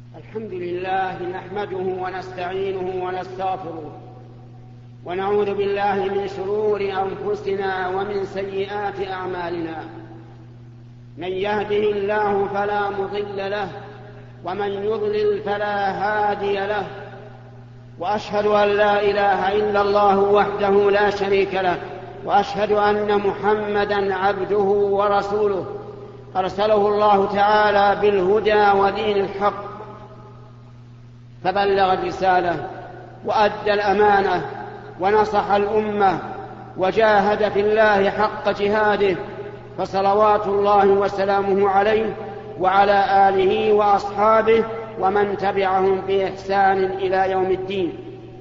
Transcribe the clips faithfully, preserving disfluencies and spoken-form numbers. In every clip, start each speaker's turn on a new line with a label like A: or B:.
A: الحمد لله نحمده ونستعينه ونستغفره ونعوذ بالله من شرور أنفسنا ومن سيئات أعمالنا. من يهده الله فلا مضل له ومن يضلل فلا هادي له، وأشهد أن لا إله إلا الله وحده لا شريك له، وأشهد أن محمدًا عبده ورسوله أرسله الله تعالى بالهدى ودين الحق، فبلغ الرسالة وأدى الأمانة ونصح الأمة وجاهد في الله حق جهاده، فصلوات الله وسلامه عليه وعلى آله وأصحابه ومن تبعهم بإحسان إلى يوم الدين.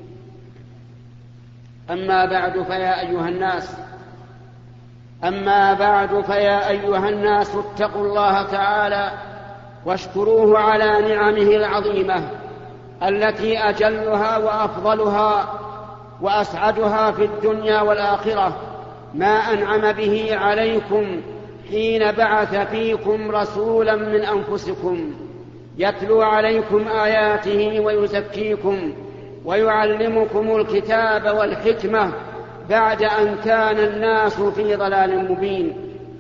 A: أما بعد فيا أيها الناس أما بعد فيا أيها الناس اتقوا الله تعالى واشكروه على نعمه العظيمة التي أجلها وأفضلها وأسعدها في الدنيا والآخرة ما أنعم به عليكم حين بعث فيكم رسولا من أنفسكم يتلو عليكم آياته ويزكيكم ويعلمكم الكتاب والحكمة بعد أن كان الناس في ضلال مبين،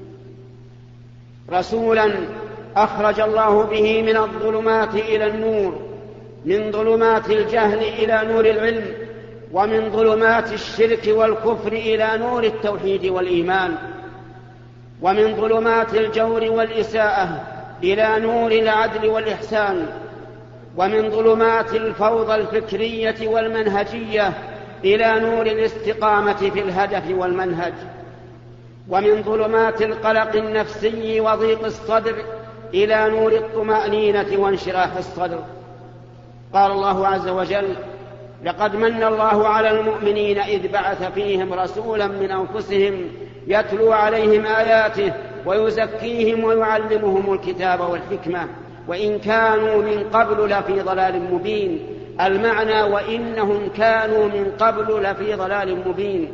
A: رسولا أخرج الله به من الظلمات إلى النور، من ظلمات الجهل إلى نور العلم، ومن ظلمات الشرك والكفر إلى نور التوحيد والإيمان، ومن ظلمات الجور والإساءة إلى نور العدل والإحسان، ومن ظلمات الفوضى الفكرية والمنهجية إلى نور الاستقامة في الهدف والمنهج، ومن ظلمات القلق النفسي وضيق الصدر إلى نور الطمأنينة وانشراح الصدر. قال الله عز وجل: لقد من الله على المؤمنين إذ بعث فيهم رسولا من أنفسهم يتلو عليهم آياته ويزكيهم ويعلمهم الكتاب والحكمة وإن كانوا من قبل لفي ضلال مبين. المعنى: وإنهم كانوا من قبل لفي ضلال مبين.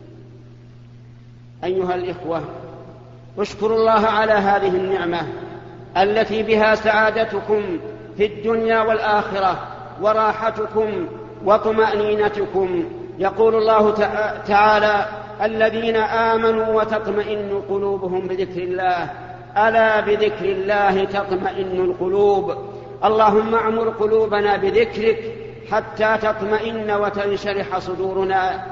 A: أيها الإخوة، اشكروا الله على هذه النعمة التي بها سعادتكم في الدنيا والآخرة وراحتكم وطمأنينتكم. يقول الله تعالى: الذين آمنوا وتطمئن قلوبهم بذكر الله، ألا بذكر الله تطمئن القلوب. اللهم اعمر قلوبنا بذكرك حتى تطمئن وتنشرح صدورنا.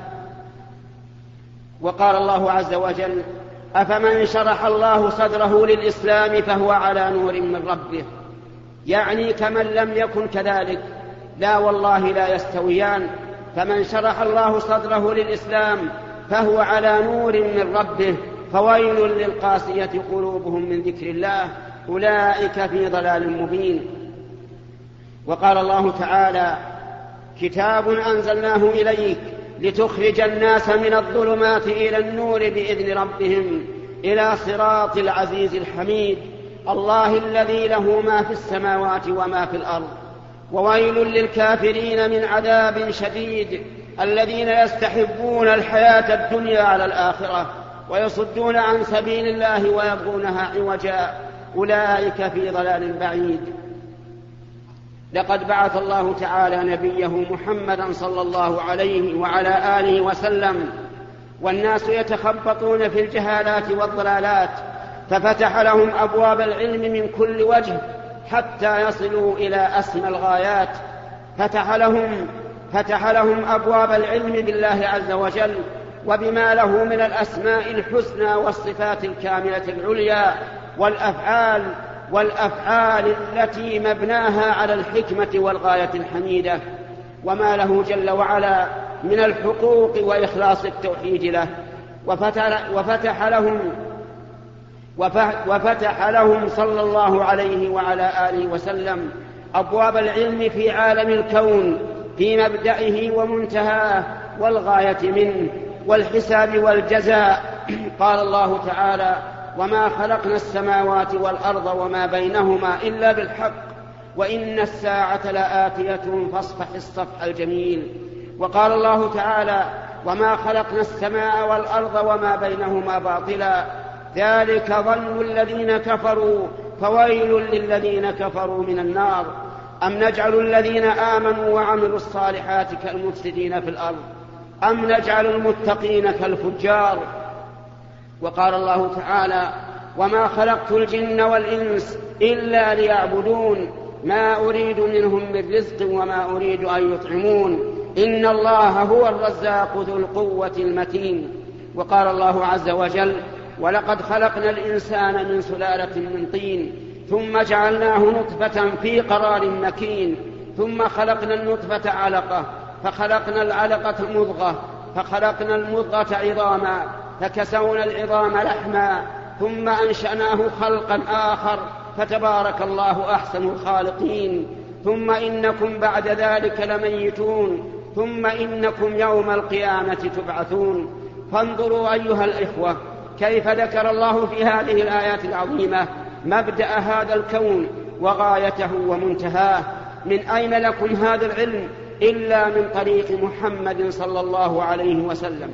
A: وقال الله عز وجل: أفمن شرح الله صدره للإسلام فهو على نور من ربه، يعني كمن لم يكن كذلك. لا والله لا يستويان. فمن شرح الله صدره للإسلام فهو على نور من ربه، فويل للقاسية قلوبهم من ذكر الله، أولئك في ضلال مبين. وقال الله تعالى: كتاب أنزلناه إليك لتخرج الناس من الظلمات إلى النور بإذن ربهم إلى صراط العزيز الحميد، الله الذي له ما في السماوات وما في الأرض. وويل للكافرين من عذاب شديد، الذين يستحبون الحياة الدنيا على الآخرة ويصدون عن سبيل الله ويبغونها عوجا، أولئك في ضلال بعيد. لقد بعث الله تعالى نبيه محمدا صلى الله عليه وعلى آله وسلم، والناس يتخبطون في الجهالات والضلالات، ففتح لهم أبواب العلم من كل وجه حتى يصلوا إلى أسمى الغايات. فتح لهم, فتح لهم أبواب العلم بالله عز وجل وبما له من الأسماء الحسنى والصفات الكاملة العليا والأفعال والأفعال التي مبناها على الحكمة والغاية الحميدة، وما له جل وعلا من الحقوق وإخلاص التوحيد له. وفتح, وفتح لهم وفتح لهم صلى الله عليه وعلى آله وسلم أبواب العلم في عالم الكون، في مبدئه ومنتهاه والغاية منه والحساب والجزاء. قال الله تعالى: وما خلقنا السماوات والأرض وما بينهما إلا بالحق وإن الساعة لآتية فاصفح الصفح الجميل. وقال الله تعالى: وما خلقنا السماء والأرض وما بينهما باطلا ذلك ظن الذين كفروا فويل للذين كفروا من النار. أم نجعل الذين آمنوا وعملوا الصالحات كالمفسدين في الأرض أم نجعل المتقين كالفجار. وقال الله تعالى: وما خلقت الجن والإنس إلا ليعبدون ما أريد منهم من رزق وما أريد أن يطعمون إن الله هو الرزاق ذو القوة المتين. وقال الله عز وجل: ولقد خلقنا الإنسان من سلالة من طين ثم جعلناه نطفة في قرار مكين ثم خلقنا النطفة علقة فخلقنا العلقة مضغة فخلقنا المضغة عظاما فكسونا العظام لحما ثم أنشأناه خلقا آخر فتبارك الله أحسن الخالقين. ثم إنكم بعد ذلك لميتون ثم إنكم يوم القيامة تبعثون. فانظروا أيها الإخوة كيف ذكر الله في هذه الآيات العظيمة مبدأ هذا الكون وغايته ومنتهاه. من أين لكم هذا العلم إلا من طريق محمد صلى الله عليه وسلم.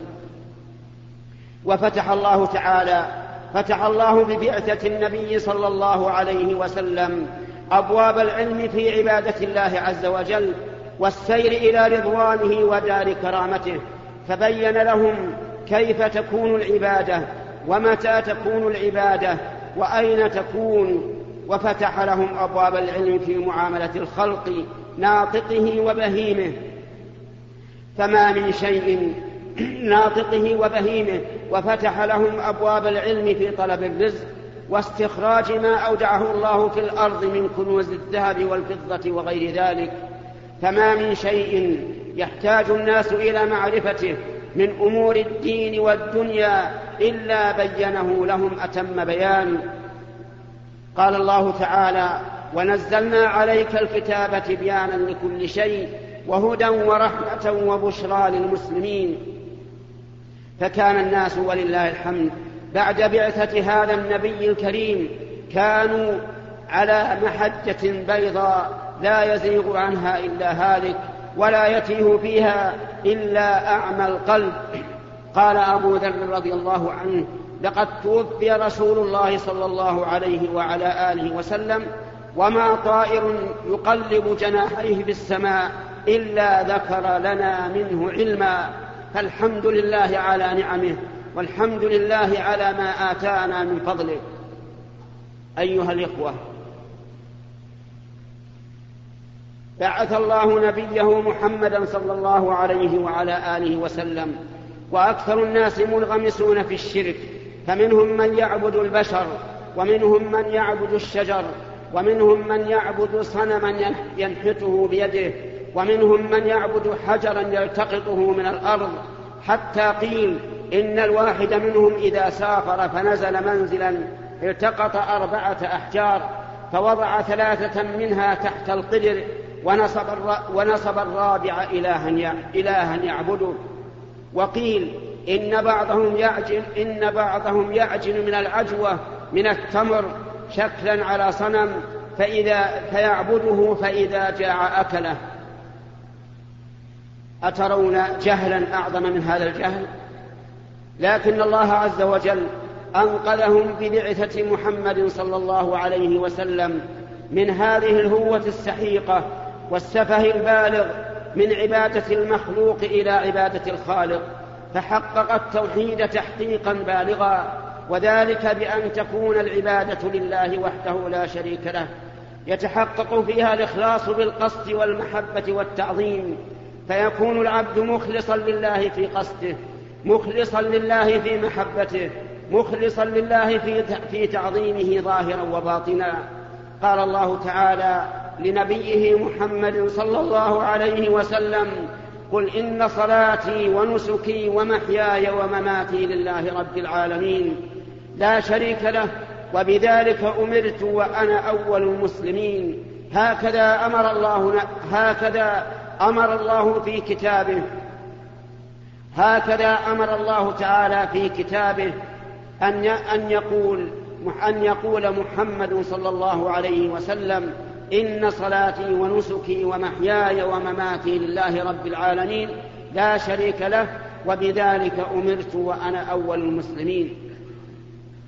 A: وفتح الله تعالى فتح الله ببعثة النبي صلى الله عليه وسلم أبواب العلم في عبادة الله عز وجل والسير إلى رضوانه ودار كرامته، فبين لهم كيف تكون العبادة ومتى تكون العبادة وأين تكون، وفتح لهم أبواب العلم في معاملة الخلق ناطقه وبهيمه، فما من شيء ناطقه وبهيمه. وفتح لهم أبواب العلم في طلب الرزق واستخراج ما أودعه الله في الأرض من كنوز الذهب والفضة وغير ذلك. فما من شيء يحتاج الناس إلى معرفته من أمور الدين والدنيا إلا بينه لهم أتم بيان. قال الله تعالى: ونزلنا عليك الكتاب تبيانا لكل شيء وهدى ورحمة وبشرى للمسلمين. فكان الناس ولله الحمد بعد بعثة هذا النبي الكريم كانوا على محجة بيضاء لا يزيغ عنها إلا هالك ولا يتيه فيها إلا أعمى القلب. قال أبو ذر رضي الله عنه: لقد توفي رسول الله صلى الله عليه وعلى آله وسلم وما طائر يقلب جناحيه في السماء إلا ذكر لنا منه علما. فالحمد لله على نعمه والحمد لله على ما آتانا من فضله. أيها الإخوة، بعث الله نبيه محمدا صلى الله عليه وعلى آله وسلم وأكثر الناس منغمسون في الشرك، فمنهم من يعبد البشر ومنهم من يعبد الشجر ومنهم من يعبد صنما ينحته بيده ومنهم من يعبد حجرا يلتقطه من الأرض، حتى قيل إن الواحد منهم إذا سافر فنزل منزلا التقط أربعة أحجار فوضع ثلاثة منها تحت القدر ونصب, ونصب الرابع إلها يعبده. وقيل إن بعضهم يعجن, إن بعضهم يعجن من العجوة من التمر شكلا على صنم فإذا فيعبده فإذا جاع أكله. أترون جهلا أعظم من هذا الجهل؟ لكن الله عز وجل أنقذهم ببعثة محمد صلى الله عليه وسلم من هذه الهوة السحيقة والسفه البالغ من عبادة المخلوق إلى عبادة الخالق، فحقق التوحيد تحقيقا بالغا، وذلك بأن تكون العبادة لله وحده لا شريك له، يتحقق فيها الإخلاص بالقصد والمحبة والتعظيم، فيكون العبد مخلصا لله في قصده، مخلصا لله في محبته، مخلصا لله في تعظيمه ظاهرا وباطنا. قال الله تعالى لنبيه محمد صلى الله عليه وسلم: قل إن صلاتي ونسكي ومحياي ومماتي لله رب العالمين لا شريك له وبذلك أمرت وأنا أول المسلمين. هكذا أمر الله هكذا أمر الله في كتابه هكذا أمر الله تعالى في كتابه أن أن يقول أن يقول محمد صلى الله عليه وسلم: إن صلاتي ونسكي ومحياي ومماتي لله رب العالمين لا شريك له وبذلك أمرت وأنا أول المسلمين.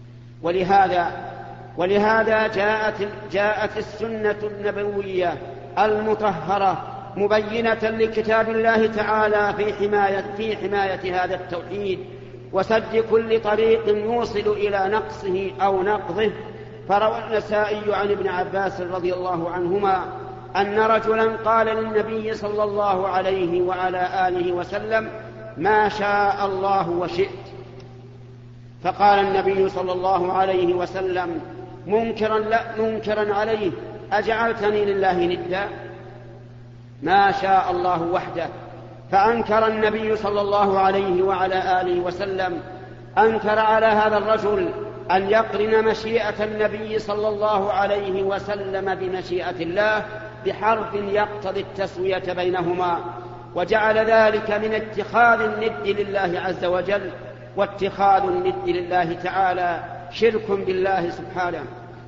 A: ولهذا ولهذا جاءت جاءت السنة النبوية المطهرة مبينة لكتاب الله تعالى في حماية, في حماية هذا التوحيد وسد كل طريق يوصل إلى نقصه أو نقضه. فروى النسائي عن ابن عباس رضي الله عنهما أن رجلا قال للنبي صلى الله عليه وعلى آله وسلم: ما شاء الله وشئت. فقال النبي صلى الله عليه وسلم منكرا, لا منكرا عليه: أجعلتني لله ندا؟ ما شاء الله وحده. فأنكر النبي صلى الله عليه وعلى آله وسلم أنكر على هذا الرجل أن يقرن مشيئة النبي صلى الله عليه وسلم بمشيئة الله بحرف يقتضي التسوية بينهما، وجعل ذلك من اتخاذ الند لله عز وجل، واتخاذ الند لله تعالى شرك بالله سبحانه.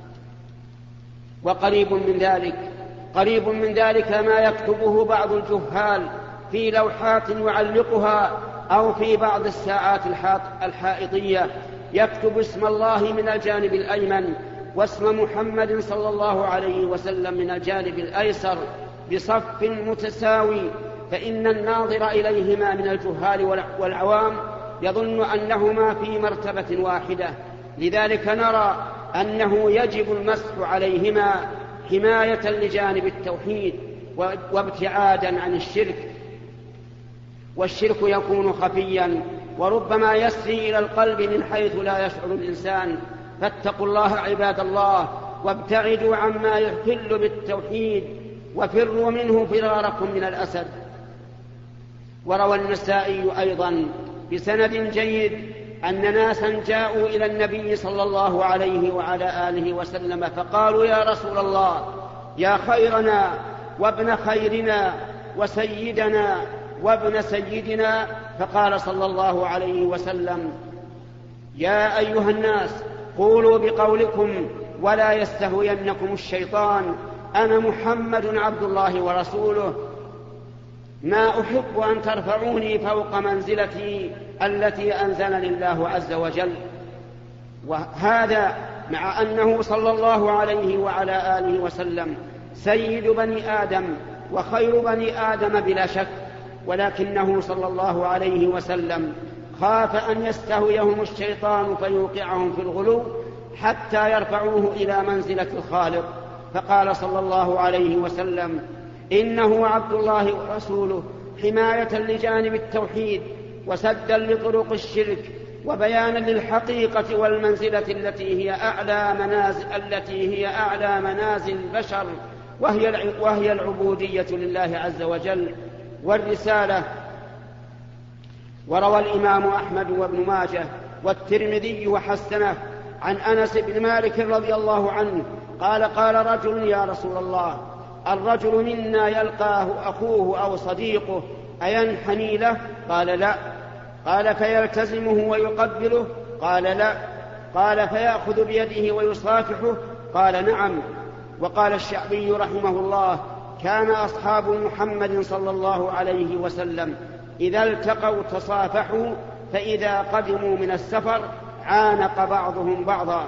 A: وقريب من ذلك قريب من ذلك ما يكتبه بعض الجهال في لوحات يعلقها أو في بعض الساعات الحائطية، يكتب اسم الله من الجانب الأيمن واسم محمد صلى الله عليه وسلم من الجانب الأيسر بصف متساوي، فإن الناظر إليهما من الجهال والعوام يظن أنهما في مرتبة واحدة. لذلك نرى أنه يجب المسح عليهما حماية لجانب التوحيد وابتعادا عن الشرك. والشرك يكون خفيا وربما يسري إلى القلب من حيث لا يشعر الإنسان، فاتقوا الله عباد الله وابتعدوا عما يحل بالتوحيد وفروا منه فراركم من الأسد. وروى النسائي أيضا بسند جيد أن ناسا جاءوا إلى النبي صلى الله عليه وعلى آله وسلم فقالوا: يا رسول الله، يا خيرنا وابن خيرنا وسيدنا وابن سيدنا. فقال صلى الله عليه وسلم: يا أيها الناس، قولوا بقولكم ولا يستهوينكم الشيطان، أنا محمد عبد الله ورسوله، ما أحب أن ترفعوني فوق منزلتي التي أنزلني الله عز وجل. وهذا مع أنه صلى الله عليه وعلى آله وسلم سيد بني آدم وخير بني آدم بلا شك، ولكنه صلى الله عليه وسلم خاف أن يستهويهم الشيطان فيوقعهم في الغلو حتى يرفعوه إلى منزلة الخالق، فقال صلى الله عليه وسلم: إنه عبد الله ورسوله، حماية لجانب التوحيد وسدا لطرق الشرك وبيانا للحقيقة والمنزلة التي هي أعلى منازل التي هي أعلى منازل البشر، وهي وهي العبودية لله عز وجل والرسالة. وروى الإمام أحمد وابن ماجه والترمذي وحسنه عن أنس بن مالك رضي الله عنه قال: قال رجل: يا رسول الله، الرجل منا يلقاه أخوه أو صديقه أينحني له؟ قال: لا. قال: فيلتزمه ويقبله؟ قال: لا. قال: فيأخذ بيده ويصافحه؟ قال: نعم. وقال الشعبي رحمه الله: كان أصحاب محمد صلى الله عليه وسلم إذا التقوا تصافحوا، فإذا قدموا من السفر عانق بعضهم بعضا.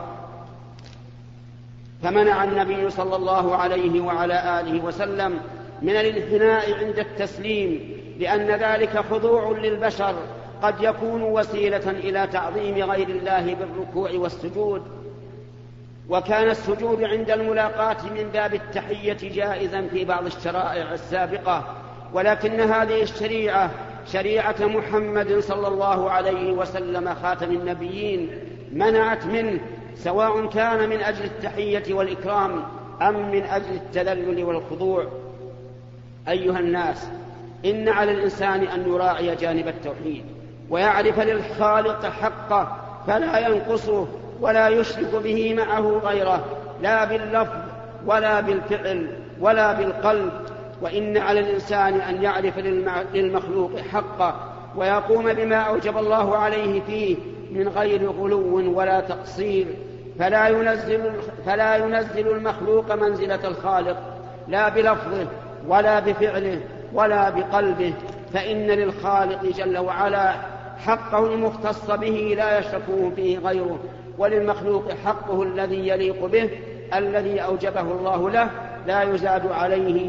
A: فمنع النبي صلى الله عليه وعلى آله وسلم من الانحناء عند التسليم، لأن ذلك خضوع للبشر قد يكون وسيلة إلى تعظيم غير الله بالركوع والسجود. وكان السجود عند الملاقاة من باب التحية جائزا في بعض الشرائع السابقة، ولكن هذه الشريعة شريعة محمد صلى الله عليه وسلم خاتم النبيين منعت منه، سواء كان من أجل التحية والإكرام أم من أجل التذلل والخضوع. أيها الناس، إن على الإنسان أن يراعي جانب التوحيد ويعرف للخالق حقه، فلا ينقصه ولا يشرك به معه غيره، لا باللفظ ولا بالفعل ولا بالقلب. وإن على الإنسان أن يعرف للمخلوق حقه ويقوم بما أوجب الله عليه فيه من غير غلو ولا تقصير، فلا ينزل, فلا ينزل المخلوق منزلة الخالق لا بلفظه ولا بفعله ولا بقلبه، فإن للخالق جل وعلا حقه المختص به لا يشركه فيه غيره، وللمخلوق حقه الذي يليق به الذي أوجبه الله له لا يزاد عليه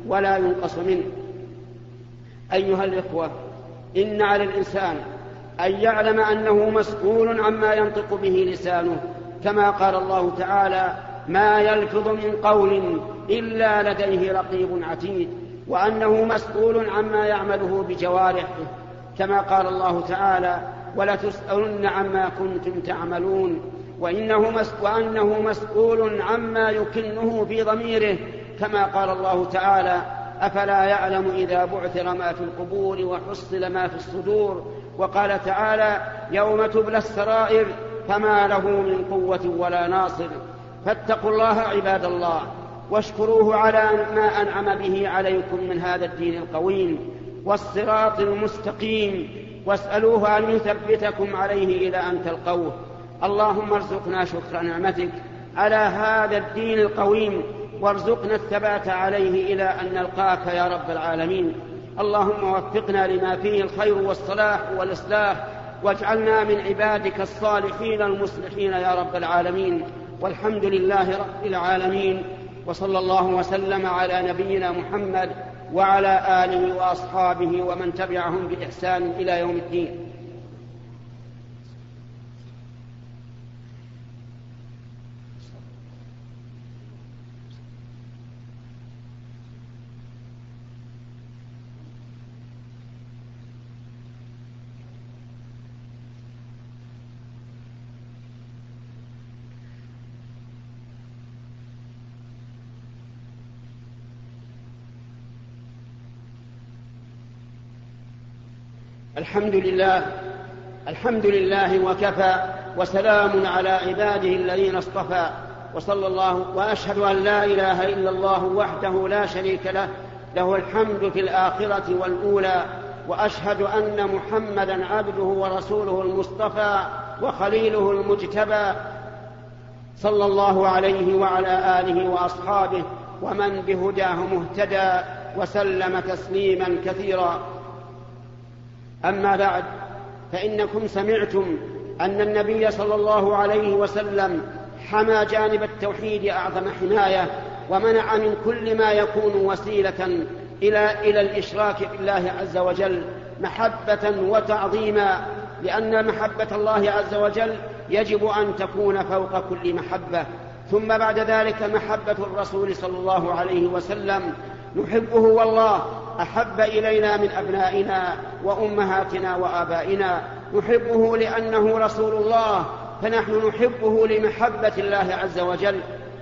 A: ولا ينقص منه. أيها الإخوة، إن على الإنسان أن يعلم أنه مسؤول عما ينطق به لسانه، كما قال الله تعالى: ما يلفظ من قول إلا لديه رقيب عتيد، وأنه مسؤول عما يعمله بجوارحه، كما قال الله تعالى: ولتسألن عما كنتم تعملون، وإنه مس... وأنه مسؤول عما يكنه في ضميره، كما قال الله تعالى: أفلا يعلم إذا بعثر ما في القبور وحصل ما في الصدور، وقال تعالى: يوم تبلى السرائر فما له من قوة ولا ناصر. فاتقوا الله عباد الله، واشكروه على ما أنعم به عليكم من هذا الدين القويم والصراط المستقيم، واسألوه أن يثبتكم عليه إلى أن تلقوه. اللهم ارزقنا شكر نعمتك على هذا الدين القويم، وارزقنا الثبات عليه إلى أن نلقاك يا رب العالمين. اللهم وفقنا لما فيه الخير والصلاح والإصلاح، واجعلنا من عبادك الصالحين المصلحين يا رب العالمين. والحمد لله رب العالمين، وصلى الله وسلم على نبينا محمد وعلى آله وأصحابه ومن تبعهم بإحسان إلى يوم الدين. الحمد لله الحمد لله وكفى، وسلام على عباده الذين اصطفى، وصلى الله وأشهد أن لا إله إلا الله وحده لا شريك له، له الحمد في الآخرة والأولى، وأشهد أن محمدا عبده ورسوله المصطفى وخليله المجتبى، صلى الله عليه وعلى آله وأصحابه ومن بهداه مهتدى، وسلم تسليما كثيرا. أما بعد، فإنكم سمعتم أن النبي صلى الله عليه وسلم حمى جانب التوحيد أعظم حماية، ومنع من كل ما يكون وسيلة إلى إلى الإشراك بالله عز وجل محبة وتعظيما، لأن محبة الله عز وجل يجب أن تكون فوق كل محبة. ثم بعد ذلك محبة الرسول صلى الله عليه وسلم، نحبه والله أحب إلينا من أبنائنا وأمهاتنا وآبائنا، نحبه لأنه رسول الله، فنحن نحبه لمحبة الله عز وجل.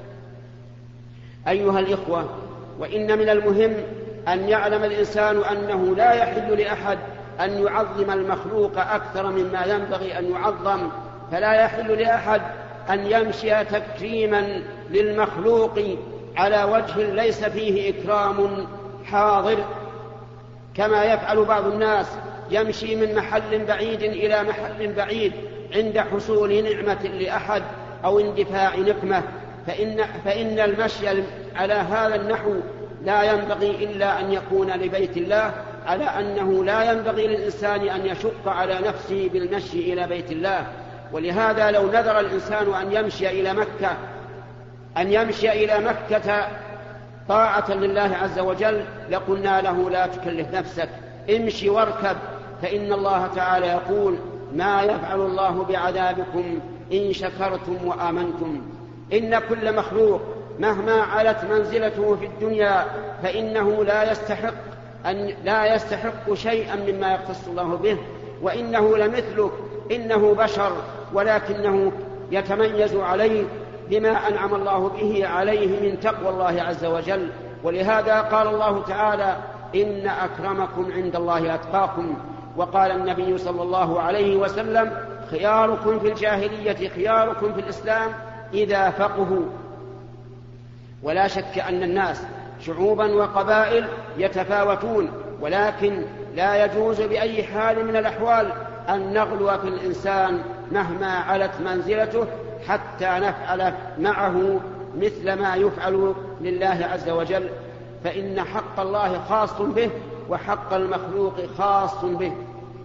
A: أيها الإخوة، وإن من المهم أن يعلم الإنسان أنه لا يحل لأحد أن يعظم المخلوق أكثر مما ينبغي أن يعظم، فلا يحل لأحد أن يمشي تكريما للمخلوق على وجه ليس فيه إكرام حاضر، كما يفعل بعض الناس، يمشي من محل بعيد إلى محل بعيد عند حصول نعمة لأحد أو اندفاع نقمة، فإن, فإن المشي على هذا النحو لا ينبغي إلا أن يكون لبيت الله، على أنه لا ينبغي للإنسان أن يشق على نفسه بالمشي إلى بيت الله. ولهذا لو نذر الإنسان أن يمشي إلى مكة أن يمشي إلى مكة طاعة لله عز وجل، لقلنا له: لا تكلف نفسك، امشي واركب، فإن الله تعالى يقول: ما يفعل الله بعذابكم إن شكرتم وآمنتم. إن كل مخلوق مهما علت منزلته في الدنيا فإنه لا يستحق أن لا يستحق شيئا مما يختص الله به، وإنه لمثله، إنه بشر، ولكنه يتميز عليه بما أنعم الله به عليه من تقوى الله عز وجل. ولهذا قال الله تعالى: إن أكرمكم عند الله أتقاكم. وقال النبي صلى الله عليه وسلم: خياركم في الجاهلية خياركم في الإسلام إذا فقهوا. ولا شك أن الناس شعوبا وقبائل يتفاوتون، ولكن لا يجوز بأي حال من الأحوال أن نغلو في الإنسان مهما علت منزلته حتى نفعل معه مثل ما يفعل لله عز وجل، فإن حق الله خاص به وحق المخلوق خاص به.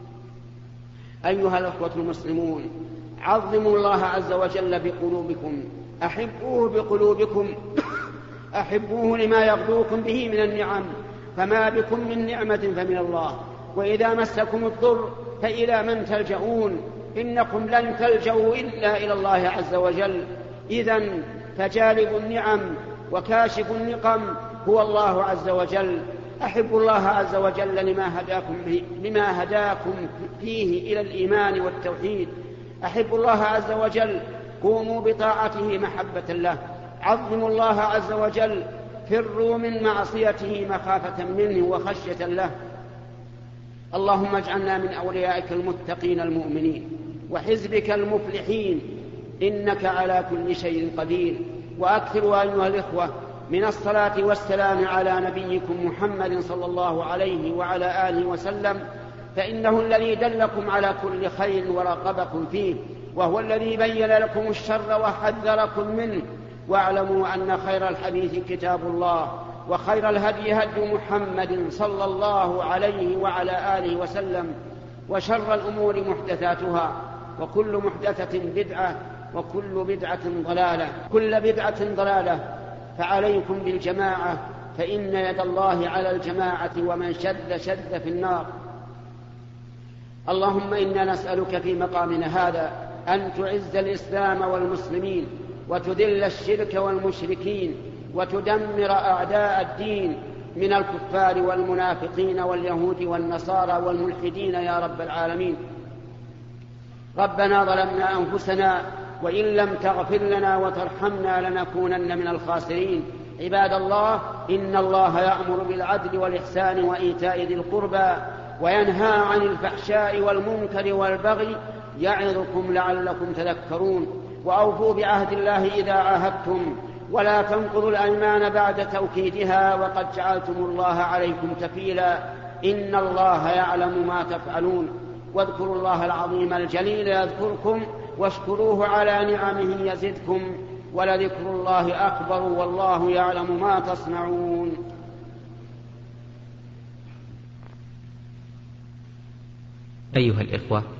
A: أيها الأخوة المسلمون، عظموا الله عز وجل بقلوبكم، أحبوه بقلوبكم، أحبوه لما يغدوكم به من النعم، فما بكم من نعمة فمن الله، وإذا مسكم الضر فإلى من تلجؤون؟ إنكم لن تلجؤوا إلا إلى الله عز وجل. إذن فجالب النعم وكاشف النقم هو الله عز وجل. أحبوا الله عز وجل لما هداكم, لما هداكم فيه إلى الإيمان والتوحيد. أحبوا الله عز وجل، قوموا بطاعته محبة له. عظموا الله عز وجل، فروا من معصيته مخافة منه وخشية له. اللهم اجعلنا من أوليائك المتقين المؤمنين وحزبك المفلحين، إنك على كل شيء قدير. وأكثروا أيها الإخوة من الصلاة والسلام على نبيكم محمد صلى الله عليه وعلى آله وسلم، فإنه الذي دلكم على كل خير ورغبكم فيه، وهو الذي بين لكم الشر وحذركم منه. واعلموا أن خير الحديث كتاب الله، وخير الهدي هدي محمد صلى الله عليه وعلى آله وسلم، وشر الأمور محدثاتها، وكل محدثة بدعة، وكل بدعة ضلالة، كل بدعة ضلالة. فعليكم بالجماعة، فإن يد الله على الجماعة، ومن شد شد في النار. اللهم إنا نسألك في مقامنا هذا أن تعز الإسلام والمسلمين، وتذل الشرك والمشركين، وتدمر أعداء الدين من الكفار والمنافقين واليهود والنصارى والملحدين يا رب العالمين. ربنا ظلمنا أنفسنا، وإن لم تغفر لنا وترحمنا لنكونن من الخاسرين. عباد الله، إن الله يأمر بالعدل والإحسان وإيتاء ذي القربى، وينهى عن الفحشاء والمنكر والبغي، يعظكم لعلكم تذكرون. وأوفوا بعهد الله إذا عاهدتم، ولا تنقضوا الأيمان بعد توكيدها، وقد جعلتم الله عليكم كفيلا، إن الله يعلم ما تفعلون. واذكروا الله العظيم الجليل يذكركم، واشكروه على نعمه يزدكم، ولذكر الله أكبر، والله يعلم ما تصنعون.
B: أيها الإخوة،